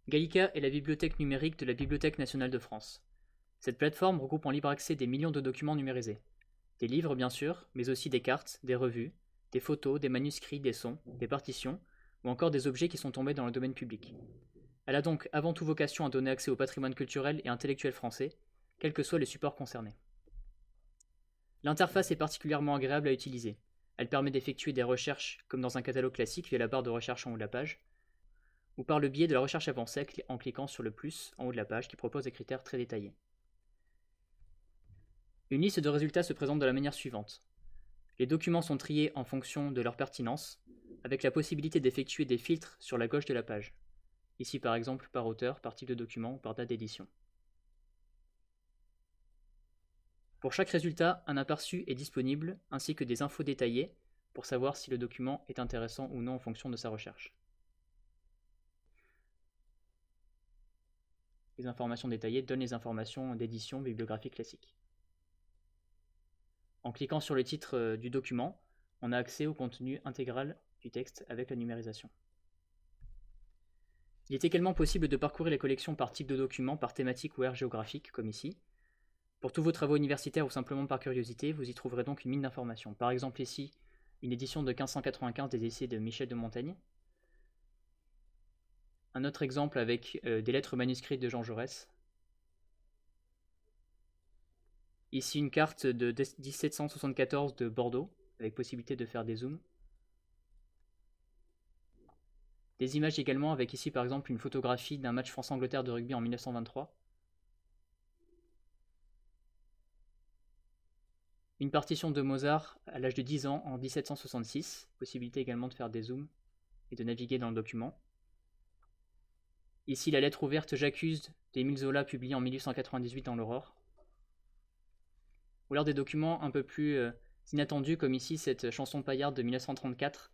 Gallica est la bibliothèque numérique de la Bibliothèque nationale de France. Cette plateforme regroupe en libre accès des millions de documents numérisés. Des livres bien sûr, mais aussi des cartes, des revues, des photos, des manuscrits, des sons, des partitions, ou encore des objets qui sont tombés dans le domaine public. Elle a donc avant tout vocation à donner accès au patrimoine culturel et intellectuel français, quels que soient les supports concernés. L'interface est particulièrement agréable à utiliser. Elle permet d'effectuer des recherches comme dans un catalogue classique via la barre de recherche en haut de la page, ou par le biais de la recherche avancée en cliquant sur le plus en haut de la page qui propose des critères très détaillés. Une liste de résultats se présente de la manière suivante. Les documents sont triés en fonction de leur pertinence, avec la possibilité d'effectuer des filtres sur la gauche de la page. Ici par exemple par auteur, par type de document ou par date d'édition. Pour chaque résultat, un aperçu est disponible, ainsi que des infos détaillées pour savoir si le document est intéressant ou non en fonction de sa recherche. Les informations détaillées donnent les informations d'édition bibliographique classique. En cliquant sur le titre du document, on a accès au contenu intégral du texte avec la numérisation. Il est également possible de parcourir les collections par type de document, par thématique ou aire géographique, comme ici. Pour tous vos travaux universitaires ou simplement par curiosité, vous y trouverez donc une mine d'informations. Par exemple ici, une édition de 1595 des essais de Michel de Montaigne. Un autre exemple avec des lettres manuscrites de Jean Jaurès. Ici une carte de 1774 de Bordeaux, avec possibilité de faire des zooms. Des images également avec ici par exemple une photographie d'un match France-Angleterre de rugby en 1923. Une partition de Mozart à l'âge de 10 ans en 1766, possibilité également de faire des zooms et de naviguer dans le document. Ici la lettre ouverte J'accuse d'Émile Zola publiée en 1898 dans l'Aurore. Ou alors des documents un peu plus inattendus comme ici cette chanson paillarde de 1934.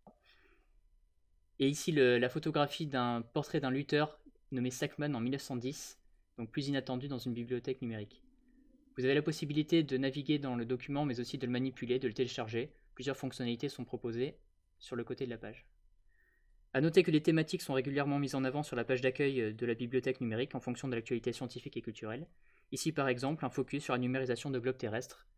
Et ici la photographie d'un portrait d'un lutteur nommé Sackman en 1910, donc plus inattendu dans une bibliothèque numérique. Vous avez la possibilité de naviguer dans le document mais aussi de le manipuler, de le télécharger. Plusieurs fonctionnalités sont proposées sur le côté de la page. A noter que les thématiques sont régulièrement mises en avant sur la page d'accueil de la bibliothèque numérique en fonction de l'actualité scientifique et culturelle. Ici par exemple un focus sur la numérisation de globes terrestres